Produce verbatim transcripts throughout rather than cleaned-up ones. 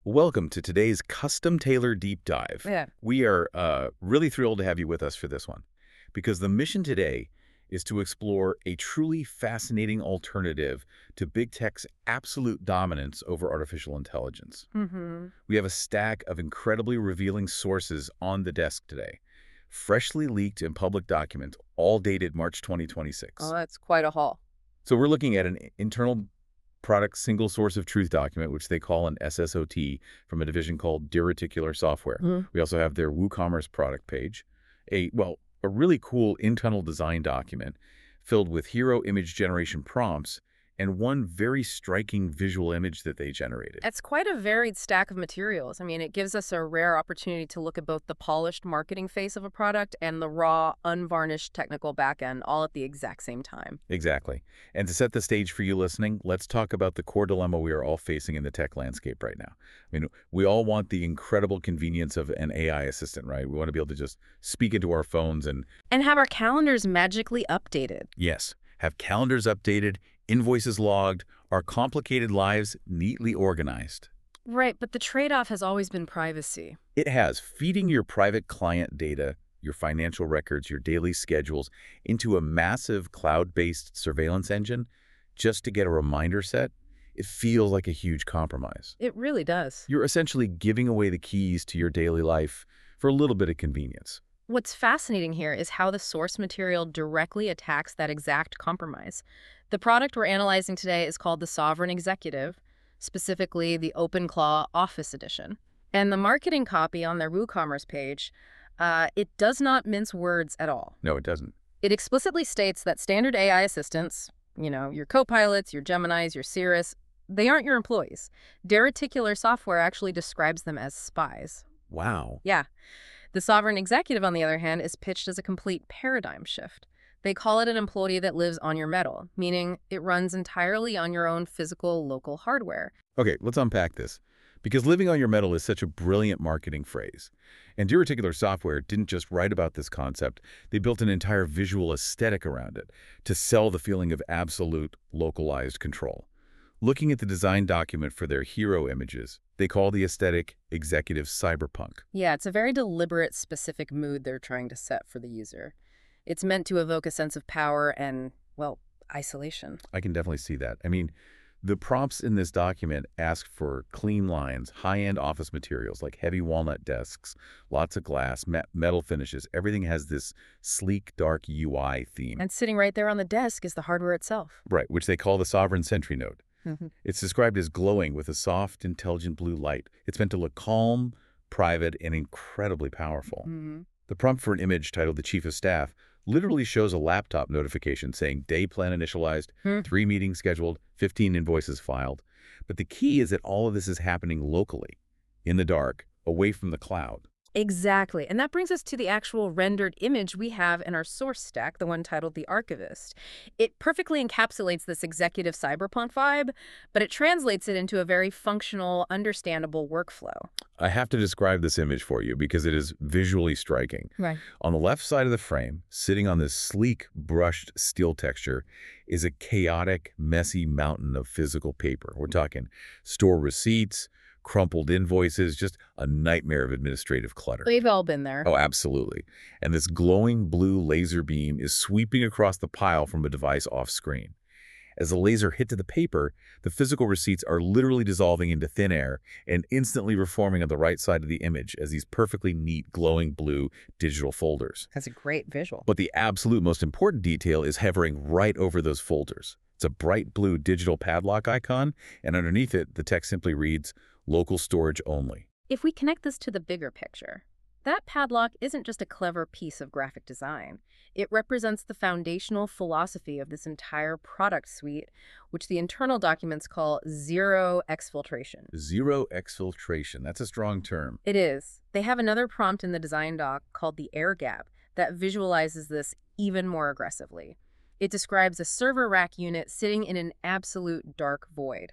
Welcome to today's custom tailor deep dive. Yeah. We are uh, really thrilled to have you with us for this one because the mission today is to explore a truly fascinating alternative to big tech's absolute dominance over artificial intelligence. Mm-hmm. We have a stack of incredibly revealing sources on the desk today, freshly leaked in public documents, all dated March twenty Oh, twenty-six. that's quite a haul. So we're looking at an internal product single source of truth document, which they call an S S O T from a division called Dereticular Software. Mhm. We also have their WooCommerce product page, a, well, a really cool internal design document filled with hero image generation prompts and one very striking visual image that they generated. It's quite a varied stack of materials. I mean, it gives us a rare opportunity to look at both the polished marketing face of a product and the raw, unvarnished technical backend all at the exact same time. Exactly. And to set the stage for you listening, let's talk about the core dilemma we are all facing in the tech landscape right now. I mean, we all want the incredible convenience of an A I assistant, right? We want to be able to just speak into our phones and, And have our calendars magically updated. yes, have calendars updated, invoices logged, our complicated lives neatly organized. Right, but the trade-off has always been privacy. It has feeding your private client data, your financial records, your daily schedules into a massive cloud-based surveillance engine just to get a reminder set. It feels like a huge compromise. It really does. You're essentially giving away the keys to your daily life for a little bit of convenience. What's fascinating here is how the source material directly attacks that exact compromise. The product we're analyzing today is called the Sovereign Executive, specifically the OpenClaw Office Edition. And the marketing copy on their WooCommerce page, uh, it does not mince words at all. No, it doesn't. It explicitly states that standard A I assistants, you know, your Copilots, your Geminis, your Cirrus, they aren't your employees. Dereticular Software actually describes them as spies. Wow. Yeah. The Sovereign Executive, on the other hand, is pitched as a complete paradigm shift. They call it an employee that lives on your metal, meaning it runs entirely on your own physical local hardware. Okay, let's unpack this. Because living on your metal is such a brilliant marketing phrase. And Dereticular Software didn't just write about this concept, they built an entire visual aesthetic around it to sell the feeling of absolute localized control. Looking at the design document for their hero images, they call the aesthetic executive cyberpunk. Yeah, it's a very deliberate, specific mood they're trying to set for the user. It's meant to evoke a sense of power and, well, isolation. I can definitely see that. I mean, the prompts in this document ask for clean lines, high-end office materials like heavy walnut desks, lots of glass, me metal finishes. Everything has this sleek, dark U I theme. And sitting right there on the desk is the hardware itself. Right, which they call the Sovereign Sentry Node. Mm-hmm. It's described as glowing with a soft, intelligent blue light. It's meant to look calm, private, and incredibly powerful. Mm-hmm. The prompt for an image titled The Chief of Staff literally shows a laptop notification saying day plan initialized, Hmm. three meetings scheduled, fifteen invoices filed. But the key is that all of this is happening locally, in the dark, away from the cloud. Exactly. And that brings us to the actual rendered image we have in our source stack, the one titled The Archivist. It perfectly encapsulates this executive cyberpunk vibe, but it translates it into a very functional, understandable workflow. I have to describe this image for you because it is visually striking. Right. On the left side of the frame, sitting on this sleek, brushed steel texture, is a chaotic, messy mountain of physical paper. We're talking store receipts, crumpled invoices, just a nightmare of administrative clutter. We've all been there. Oh, absolutely. And this glowing blue laser beam is sweeping across the pile from a device off-screen. As the laser hit to the paper, the physical receipts are literally dissolving into thin air and instantly reforming on the right side of the image as these perfectly neat, glowing blue digital folders. That's a great visual. But the absolute most important detail is hovering right over those folders. It's a bright blue digital padlock icon, and underneath it, the text simply reads, local storage only. If we connect this to the bigger picture, that padlock isn't just a clever piece of graphic design. It represents the foundational philosophy of this entire product suite, which the internal documents call zero exfiltration. Zero exfiltration. That's a strong term. It is. They have another prompt in the design doc called the air gap that visualizes this even more aggressively. It describes a server rack unit sitting in an absolute dark void.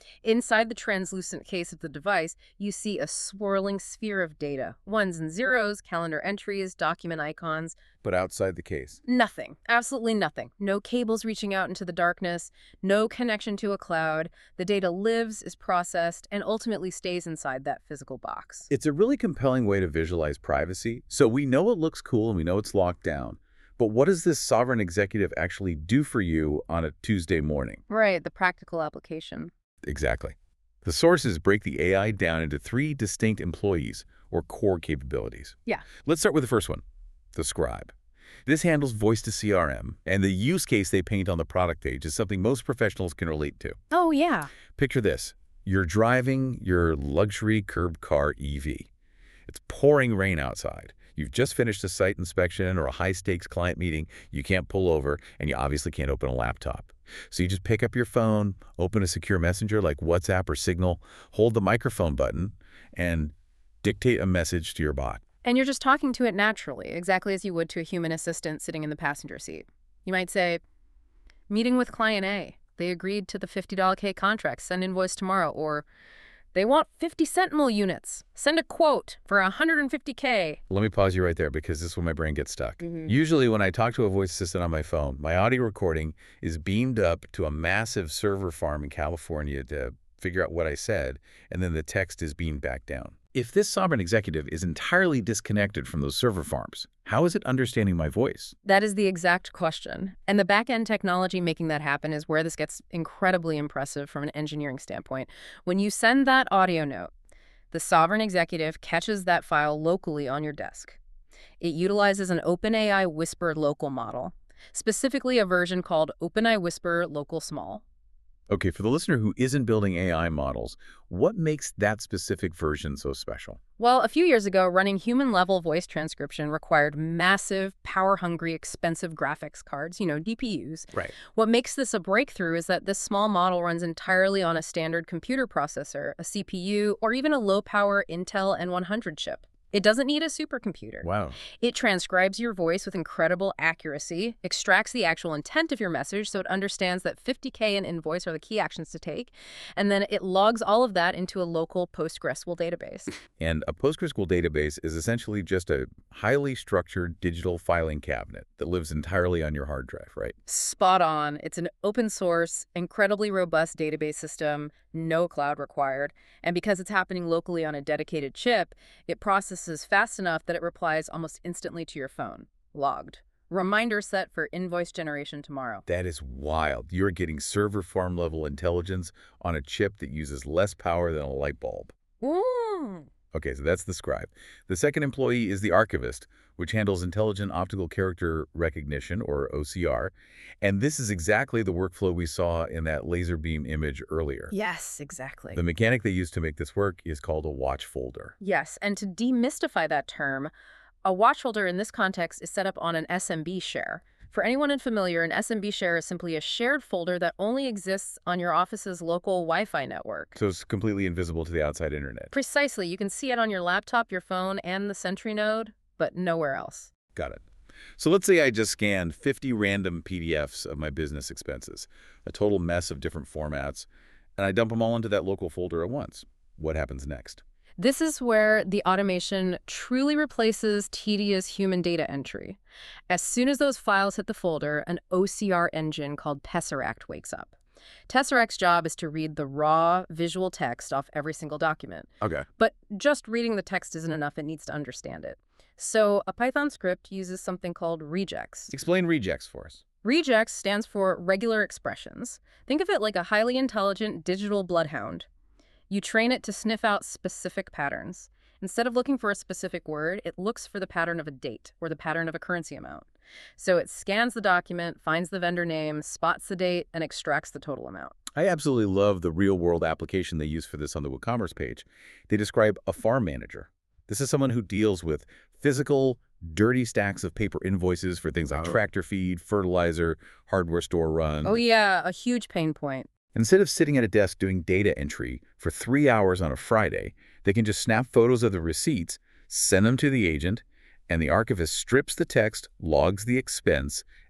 Inside the translucent case of the device, you see a swirling sphere of data. Ones and zeros, calendar entries, document icons. But outside the case. Nothing. Absolutely nothing. No cables reaching out into the darkness, no connection to a cloud. The data lives, is processed, and ultimately stays inside that physical box. It's a really compelling way to visualize privacy. So we know it looks cool and we know it's locked down. But what does this sovereign executive actually do for you on a Tuesday morning? Right, the practical application. Exactly. The sources break the A I down into three distinct employees, or core capabilities. Yeah. Let's start with the first one, the scribe. This handles voice to C R M, and the use case they paint on the product page is something most professionals can relate to. Oh, yeah. Picture this. You're driving your luxury curb car E V. It's pouring rain outside. You've just finished a site inspection or a high-stakes client meeting. You can't pull over, and you obviously can't open a laptop. So you just pick up your phone, open a secure messenger like WhatsApp or Signal, hold the microphone button, and dictate a message to your bot. And you're just talking to it naturally, exactly as you would to a human assistant sitting in the passenger seat. You might say, meeting with client A. They agreed to the fifty dollar K contract. Send invoice tomorrow. Or they want fifty Sentinel units. Send a quote for one hundred fifty K. Let me pause you right there because this is when my brain gets stuck. Mm-hmm. Usually when I talk to a voice assistant on my phone, my audio recording is beamed up to a massive server farm in California to figure out what I said, and then the text is beamed back down. If this sovereign executive is entirely disconnected from those server farms, how is it understanding my voice? That is the exact question. And the back-end technology making that happen is where this gets incredibly impressive from an engineering standpoint. When you send that audio note, the sovereign executive catches that file locally on your desk. It utilizes an OpenAI Whisper local model, specifically a version called OpenAI Whisper Local Small. Okay, for the listener who isn't building A I models, what makes that specific version so special? Well, a few years ago, running human-level voice transcription required massive, power-hungry, expensive graphics cards, you know, D P Us. Right. What makes this a breakthrough is that this small model runs entirely on a standard computer processor, a C P U, or even a low-power Intel N one hundred chip. It doesn't need a supercomputer. Wow. It transcribes your voice with incredible accuracy, extracts the actual intent of your message so it understands that fifty K and invoice are the key actions to take, and then it logs all of that into a local PostgreSQL database. And a PostgreSQL database is essentially just a highly structured digital filing cabinet that lives entirely on your hard drive, right? Spot on. It's an open source, incredibly robust database system, no cloud required, and because it's happening locally on a dedicated chip, it processes fast enough that it replies almost instantly to your phone. Logged. Reminder set for invoice generation tomorrow. That is wild. You're getting server farm level intelligence on a chip that uses less power than a light bulb. Ooh. Okay, so that's the scribe. The second employee is the archivist, which handles intelligent optical character recognition, or O C R. And this is exactly the workflow we saw in that laser beam image earlier. Yes, exactly. The mechanic they use to make this work is called a watch folder. Yes, and to demystify that term, a watch folder in this context is set up on an S M B share. For anyone unfamiliar, an S M B share is simply a shared folder that only exists on your office's local Wi-Fi network. So it's completely invisible to the outside internet. Precisely. You can see it on your laptop, your phone, and the Sentry node, but nowhere else. Got it. So let's say I just scanned fifty random P D Fs of my business expenses, a total mess of different formats, and I dump them all into that local folder at once. What happens next? This is where the automation truly replaces tedious human data entry. As soon as those files hit the folder, an O C R engine called Tesseract wakes up. Tesseract's job is to read the raw visual text off every single document. Okay. But just reading the text isn't enough. It needs to understand it. So a Python script uses something called regex. Explain regex for us. Regex stands for regular expressions. Think of it like a highly intelligent digital bloodhound. You train it to sniff out specific patterns. Instead of looking for a specific word, it looks for the pattern of a date or the pattern of a currency amount. So it scans the document, finds the vendor name, spots the date, and extracts the total amount. I absolutely love the real-world application they use for this on the WooCommerce page. They describe a farm manager. This is someone who deals with physical, dirty stacks of paper invoices for things like Oh. tractor feed, fertilizer, hardware store run. Oh yeah, a huge pain point. Instead of sitting at a desk doing data entry for three hours on a Friday, they can just snap photos of the receipts, send them to the agent, and the archivist strips the text, logs the expense,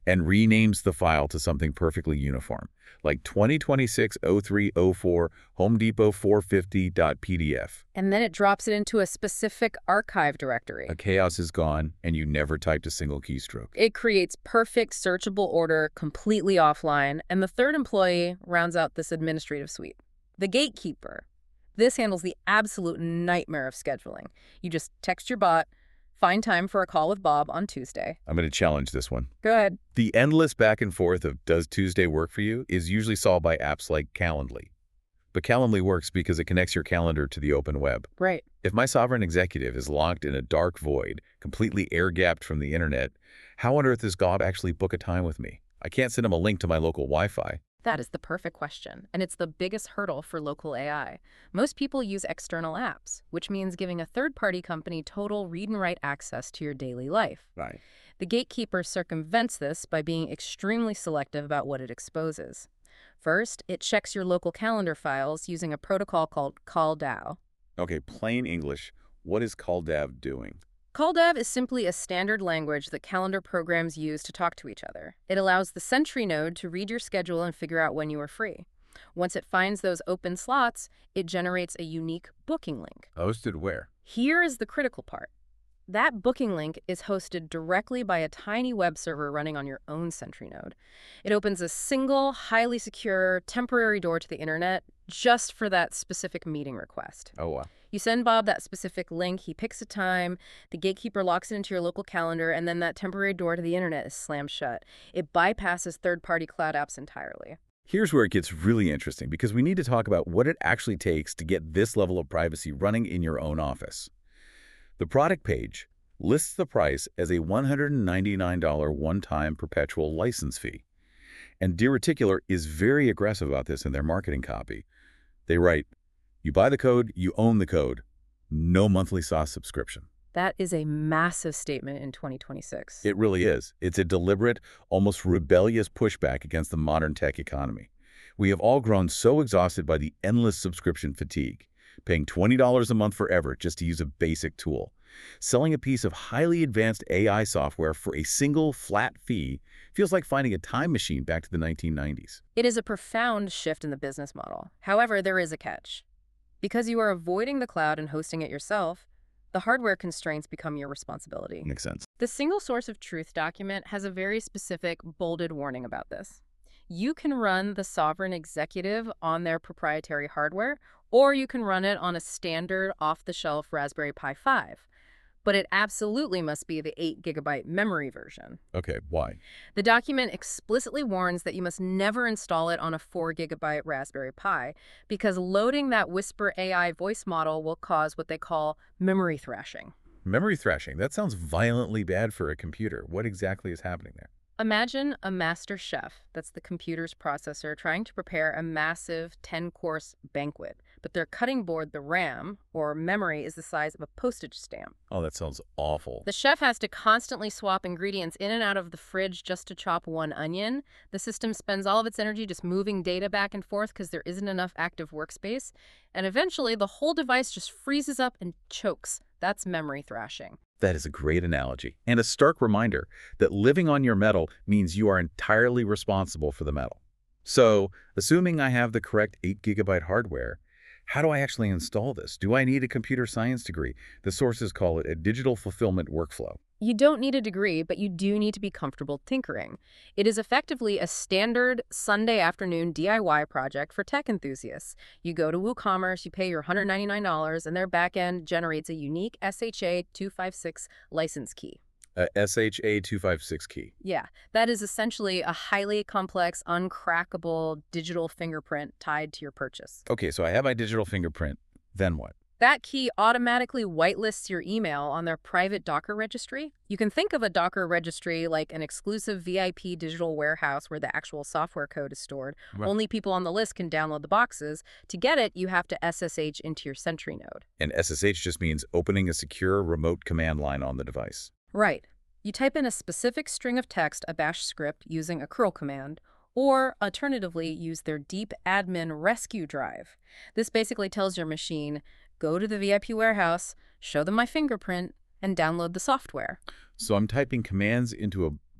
and renames the file to something perfectly uniform, like twenty twenty-six oh three oh four Home Depot four fifty dot P D F. And then it drops it into a specific archive directory. A chaos is gone, and you never typed a single keystroke. It creates perfect searchable order completely offline, and the third employee rounds out this administrative suite. The gatekeeper. This handles the absolute nightmare of scheduling. You just text your bot, find time for a call with Bob on Tuesday. I'm going to challenge this one. Go ahead. The endless back and forth of does Tuesday work for you is usually solved by apps like Calendly. But Calendly works because it connects your calendar to the open web. Right. If my sovereign executive is locked in a dark void, completely air-gapped from the internet, how on earth does God actually book a time with me? I can't send him a link to my local Wi-Fi. That is the perfect question, and it's the biggest hurdle for local A I. Most people use external apps, which means giving a third-party company total read and write access to your daily life. Right. The gatekeeper circumvents this by being extremely selective about what it exposes. First, it checks your local calendar files using a protocol called CallDAO. Okay, plain English, what is CallDAO doing? CallDAV is simply a standard language that calendar programs use to talk to each other. It allows the Sentry node to read your schedule and figure out when you are free. Once it finds those open slots, it generates a unique booking link. Hosted where? Here is the critical part. That booking link is hosted directly by a tiny web server running on your own Sentry node. It opens a single, highly secure, temporary door to the internet just for that specific meeting request. Oh, wow. You send Bob that specific link, he picks a time, the gatekeeper locks it into your local calendar, and then that temporary door to the internet is slammed shut. It bypasses third-party cloud apps entirely. Here's where it gets really interesting, because we need to talk about what it actually takes to get this level of privacy running in your own office. The product page lists the price as a one hundred ninety-nine dollar one-time perpetual license fee. And Deer Reticular is very aggressive about this in their marketing copy. They write, you buy the code, you own the code. No monthly SaaS subscription. That is a massive statement in twenty twenty-six. It really is. It's a deliberate, almost rebellious pushback against the modern tech economy. We have all grown so exhausted by the endless subscription fatigue, paying twenty dollars a month forever just to use a basic tool. Selling a piece of highly advanced A I software for a single flat fee feels like finding a time machine back to the nineteen nineties. It is a profound shift in the business model. However, there is a catch. Because you are avoiding the cloud and hosting it yourself, the hardware constraints become your responsibility. Makes sense. The single source of truth document has a very specific, bolded warning about this. You can run the Sovereign Executive on their proprietary hardware, or you can run it on a standard off-the-shelf Raspberry Pi five. But it absolutely must be the eight gigabyte memory version. Okay, why? The document explicitly warns that you must never install it on a four gigabyte Raspberry Pi because loading that Whisper A I voice model will cause what they call memory thrashing. Memory thrashing, that sounds violently bad for a computer. What exactly is happening there? Imagine a master chef, that's the computer's processor, trying to prepare a massive ten-course banquet, but their cutting board, the RAM, or memory, is the size of a postage stamp. Oh, that sounds awful. The chef has to constantly swap ingredients in and out of the fridge just to chop one onion. The system spends all of its energy just moving data back and forth because there isn't enough active workspace, and eventually the whole device just freezes up and chokes. That's memory thrashing. That is a great analogy, and a stark reminder that living on your metal means you are entirely responsible for the metal. So, assuming I have the correct eight gigabyte hardware, how do I actually install this? Do I need a computer science degree? The sources call it a digital fulfillment workflow. You don't need a degree, but you do need to be comfortable tinkering. It is effectively a standard Sunday afternoon D I Y project for tech enthusiasts. You go to WooCommerce, you pay your one hundred ninety-nine dollars, and their backend generates a unique S H A two fifty-six license key. A S H A two fifty-six key. Yeah, that is essentially a highly complex, uncrackable digital fingerprint tied to your purchase. Okay, so I have my digital fingerprint. Then what? That key automatically whitelists your email on their private Docker registry. You can think of a Docker registry like an exclusive V I P digital warehouse where the actual software code is stored. Right. Only people on the list can download the boxes. To get it, you have to S S H into your Sentry node. And S S H just means opening a secure remote command line on the device. Right. You type in a specific string of text, a bash script, using a curl command, or alternatively, use their deep admin rescue drive. This basically tells your machine, go to the V I P warehouse, show them my fingerprint, and download the software. So I'm typing commands into a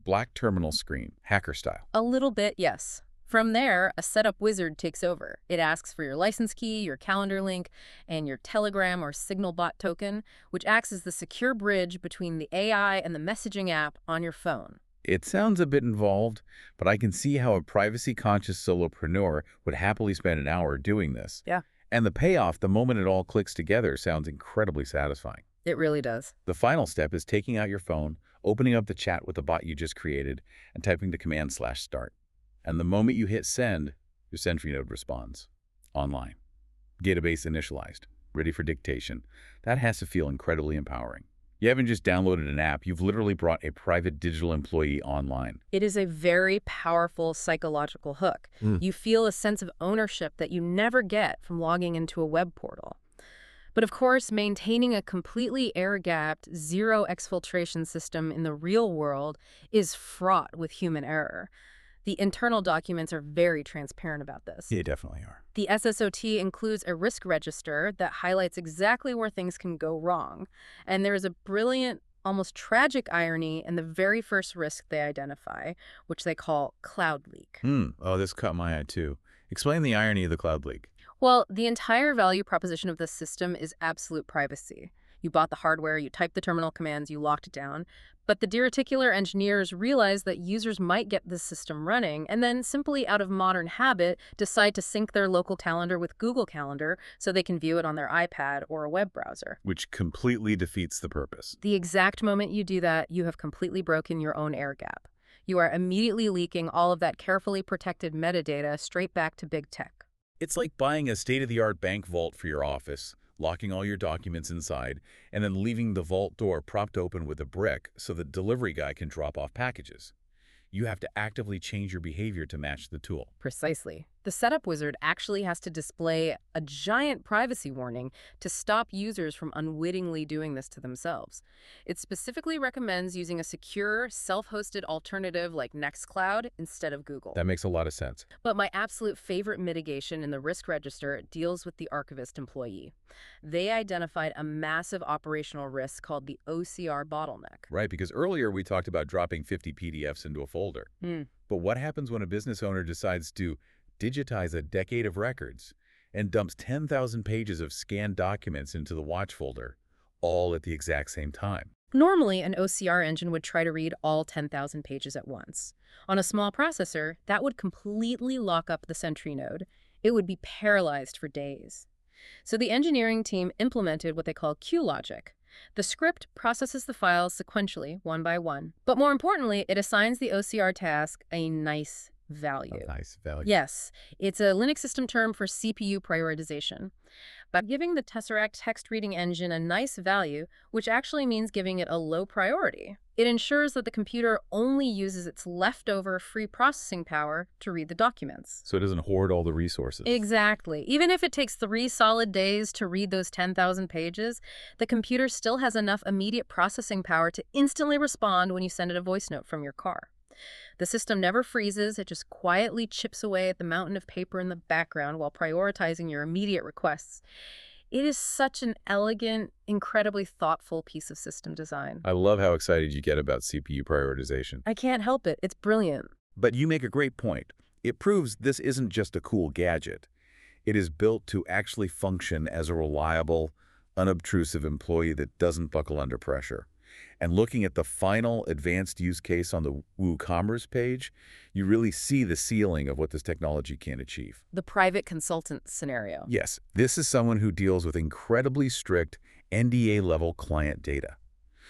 black terminal screen, hacker style. A little bit, yes. From there, a setup wizard takes over. It asks for your license key, your calendar link, and your Telegram or Signalbot token, which acts as the secure bridge between the A I and the messaging app on your phone. It sounds a bit involved, but I can see how a privacy-conscious solopreneur would happily spend an hour doing this. Yeah. And the payoff, the moment it all clicks together, sounds incredibly satisfying. It really does. The final step is taking out your phone, opening up the chat with the bot you just created, and typing the command slash start. And the moment you hit send, your Sentry node responds. Online. Database initialized. Ready for dictation. That has to feel incredibly empowering. You haven't just downloaded an app, you've literally brought a private digital employee online. It is a very powerful psychological hook. Mm. You feel a sense of ownership that you never get from logging into a web portal. But of course, maintaining a completely air-gapped, zero exfiltration system in the real world is fraught with human error. The internal documents are very transparent about this. They definitely are. The S S O T includes a risk register that highlights exactly where things can go wrong. And there is a brilliant, almost tragic irony in the very first risk they identify, which they call cloud leak. Hmm. Oh, this caught my eye too. Explain the irony of the cloud leak. Well, the entire value proposition of this system is absolute privacy. You bought the hardware, you typed the terminal commands, you locked it down. But the dereticular engineers realize that users might get this system running and then simply out of modern habit decide to sync their local calendar with Google Calendar so they can view it on their iPad or a web browser. Which completely defeats the purpose. The exact moment you do that, you have completely broken your own air gap. You are immediately leaking all of that carefully protected metadata straight back to big tech. It's like buying a state-of-the-art bank vault for your office, locking all your documents inside, and then leaving the vault door propped open with a brick so the delivery guy can drop off packages. You have to actively change your behavior to match the tool. Precisely. The setup wizard actually has to display a giant privacy warning to stop users from unwittingly doing this to themselves. It specifically recommends using a secure, self-hosted alternative like Nextcloud instead of Google. That makes a lot of sense. But my absolute favorite mitigation in the risk register deals with the archivist employee. They identified a massive operational risk called the O C R bottleneck. Right, because earlier we talked about dropping fifty P D Fs into a folder. Hmm. But what happens when a business owner decides to digitize a decade of records and dumps ten thousand pages of scanned documents into the watch folder, all at the exact same time? Normally, an O C R engine would try to read all ten thousand pages at once. On a small processor, that would completely lock up the Sentry node. It would be paralyzed for days. So the engineering team implemented what they call queue logic. The script processes the files sequentially, one by one. But more importantly, it assigns the O C R task a nice value. A nice value. Yes, it's a Linux system term for C P U prioritization. By giving the Tesseract text reading engine a nice value, which actually means giving it a low priority, it ensures that the computer only uses its leftover free processing power to read the documents. So it doesn't hoard all the resources. Exactly. Even if it takes three solid days to read those ten thousand pages, the computer still has enough immediate processing power to instantly respond when you send it a voice note from your car. The system never freezes, it just quietly chips away at the mountain of paper in the background while prioritizing your immediate requests. It is such an elegant, incredibly thoughtful piece of system design. I love how excited you get about C P U prioritization. I can't help it. It's brilliant. But you make a great point. It proves this isn't just a cool gadget. It is built to actually function as a reliable, unobtrusive employee that doesn't buckle under pressure. And looking at the final advanced use case on the WooCommerce page, you really see the ceiling of what this technology can achieve. The private consultant scenario. Yes, this is someone who deals with incredibly strict N D A-level client data.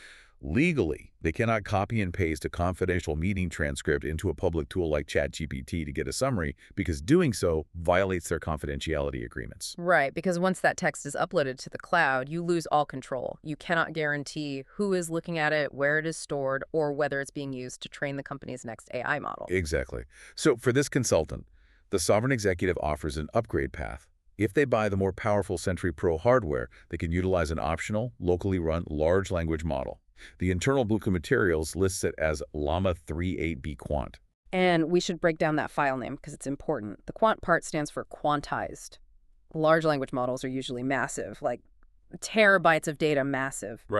Legally, they cannot copy and paste a confidential meeting transcript into a public tool like ChatGPT to get a summary because doing so violates their confidentiality agreements. Right, because once that text is uploaded to the cloud, you lose all control. You cannot guarantee who is looking at it, where it is stored, or whether it's being used to train the company's next A I model. Exactly. So for this consultant, the Sovereign Executive offers an upgrade path. If they buy the more powerful Sentry Pro hardware, they can utilize an optional, locally run large language model. The internal Bluecom materials lists it as Llama three eight B Quant. And we should break down that file name because it's important. The quant part stands for quantized. Large language models are usually massive, like terabytes of data massive. Right.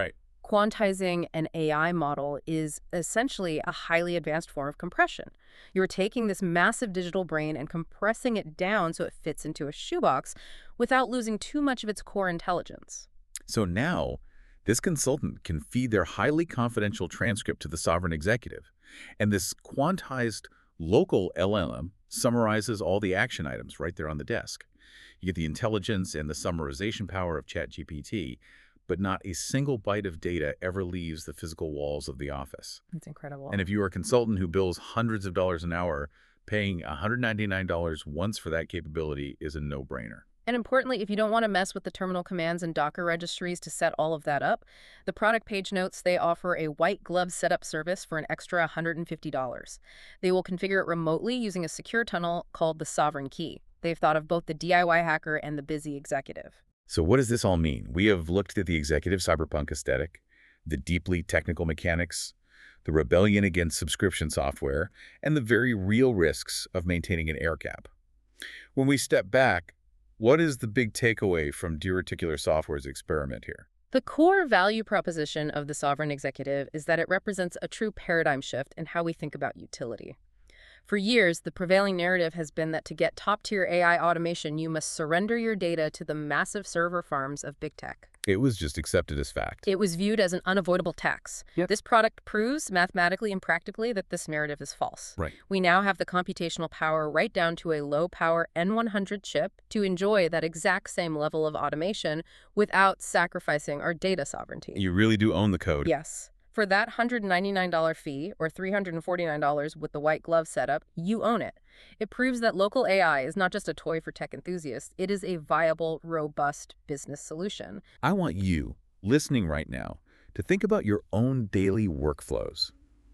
Quantizing an A I model is essentially a highly advanced form of compression. You're taking this massive digital brain and compressing it down so it fits into a shoebox without losing too much of its core intelligence. So now, this consultant can feed their highly confidential transcript to the sovereign executive, and this quantized local L L M summarizes all the action items right there on the desk. You get the intelligence and the summarization power of ChatGPT, but not a single byte of data ever leaves the physical walls of the office. That's incredible. And if you are a consultant who bills hundreds of dollars an hour, paying one hundred ninety-nine dollars once for that capability is a no-brainer. And importantly, if you don't want to mess with the terminal commands and Docker registries to set all of that up, the product page notes they offer a white glove setup service for an extra one hundred fifty dollars. They will configure it remotely using a secure tunnel called the Sovereign Key. They've thought of both the D I Y hacker and the busy executive. So what does this all mean? We have looked at the executive cyberpunk aesthetic, the deeply technical mechanics, the rebellion against subscription software, and the very real risks of maintaining an air gap. When we step back, what is the big takeaway from Deer Reticular Software's experiment here? The core value proposition of the Sovereign Executive is that it represents a true paradigm shift in how we think about utility. For years, the prevailing narrative has been that to get top-tier A I automation, you must surrender your data to the massive server farms of big tech. It was just accepted as fact. It was viewed as an unavoidable tax. Yep. This product proves mathematically and practically that this narrative is false. Right. We now have the computational power right down to a low-power N one hundred chip to enjoy that exact same level of automation without sacrificing our data sovereignty. You really do own the code. Yes. For that one hundred ninety-nine dollars fee, or three hundred forty-nine dollars with the white glove setup, you own it. It proves that local A I is not just a toy for tech enthusiasts, it is a viable, robust business solution. I want you, listening right now, to think about your own daily workflows.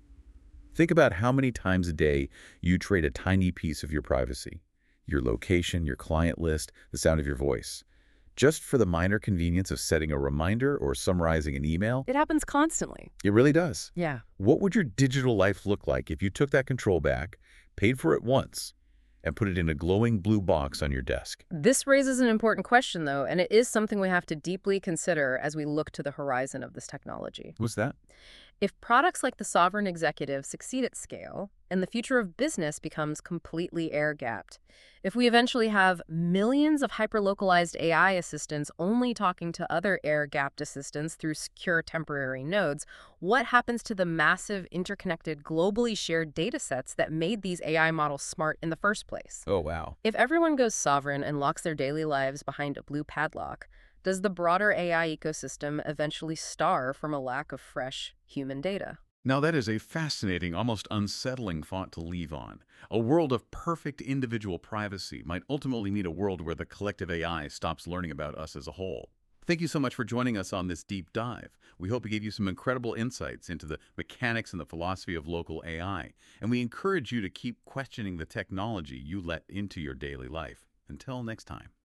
Think about how many times a day you trade a tiny piece of your privacy, your location, your client list, the sound of your voice, just for the minor convenience of setting a reminder or summarizing an email. It happens constantly. It really does. Yeah. What would your digital life look like if you took that control back, paid for it once, and put it in a glowing blue box on your desk? This raises an important question, though, and it is something we have to deeply consider as we look to the horizon of this technology. What's that? If products like the Sovereign Executive succeed at scale, and the future of business becomes completely air-gapped, if we eventually have millions of hyper-localized A I assistants only talking to other air-gapped assistants through secure temporary nodes, what happens to the massive, interconnected, globally shared datasets that made these A I models smart in the first place? Oh, wow. If everyone goes sovereign and locks their daily lives behind a blue padlock, does the broader A I ecosystem eventually starve from a lack of fresh human data? Now that is a fascinating, almost unsettling thought to leave on. A world of perfect individual privacy might ultimately mean a world where the collective A I stops learning about us as a whole. Thank you so much for joining us on this deep dive. We hope it gave you some incredible insights into the mechanics and the philosophy of local A I, and we encourage you to keep questioning the technology you let into your daily life. Until next time.